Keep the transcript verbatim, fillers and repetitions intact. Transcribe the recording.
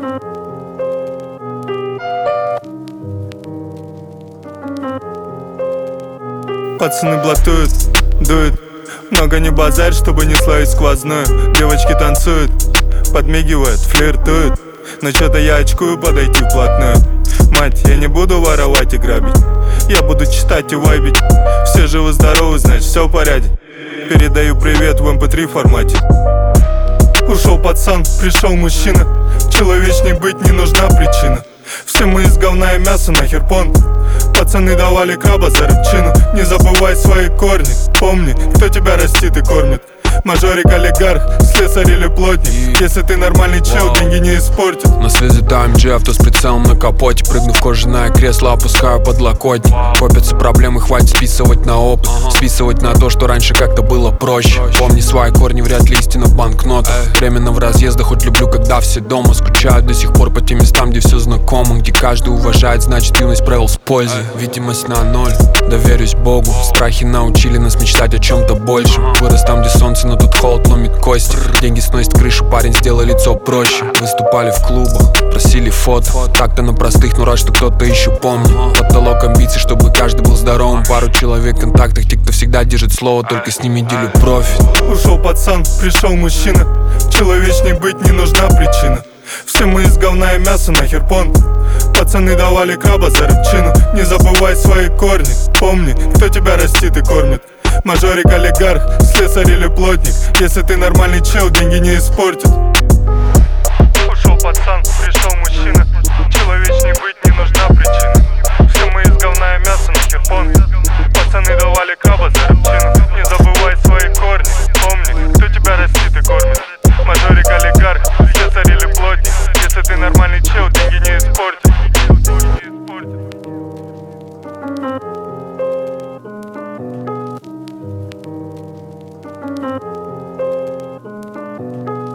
Пацаны блатуют, дуют. Много не базарь, чтобы не словить сквозную. Девочки танцуют, подмигивают, флиртуют. Но чё-то я очкую подойти вплотную. Мать, я не буду воровать и грабить. Я буду читать и вайбить. Все живы-здоровы, значит все в порядке. Передаю привет в эм пэ три формате. Ушел пацан, пришел мужчина. Человечней быть не нужна причина. Все мы из говна и мяса, нахер понт. Пацаны давали краба за рыбчину. Не забывай свои корни. Помни, кто тебя растит и кормит. Мажорик, олигарх, слесарь или плотник. Если ты нормальный чел, деньги не испортят. На связи эй эм джи, авто с прицелом на капоте. Прыгну в кожаное кресло, опускаю подлокотник. Копятся проблемы, хватит списывать на опыт. Списывать на то, что раньше как-то было проще. Помни свои корни, вряд ли истина в банкнотах. Временно в разъездах, хоть люблю, когда все дома. Скучаю до сих пор по тем местам, где все знакомо. Где каждый уважает, значит юность правил с пользой. Видимость на ноль, доверюсь Богу. Страхи научили нас мечтать о чем-то большем. Вырос там, где солнце, но тут холод ломит кости. Деньги сносят крышу, парень, сделай лицо проще. Выступали в клубах, просили фото. Так-то на простых, но рад, что кто-то еще помнит. Потолок амбиций, чтобы каждый был здоровым. Пару человек в контактах, те, кто всегда держит слово, только с ними делю профит. Ушел пацан, пришел мужчина. Человечней быть не нужна причина. Все мы из говна и мяса, нахер понт. Пацаны давали краба за рыбчину. Не забывай свои корни. Помни, кто тебя растит и кормит. Мажорик, олигарх, слесарь или плотник. Если ты нормальный чел, деньги не испортят. Ушел пацан, пришел мужчина. Человечней быть не нужна причина. Все мы из говна и мяса, нахер понт. Пацаны давали краба за рыбчину. Не забывай свои корни. Помни, кто тебя растит и кормит. Мажорик, олигарх, слесарь или плотник. Если ты нормальный чел, деньги не испортят. Thank you.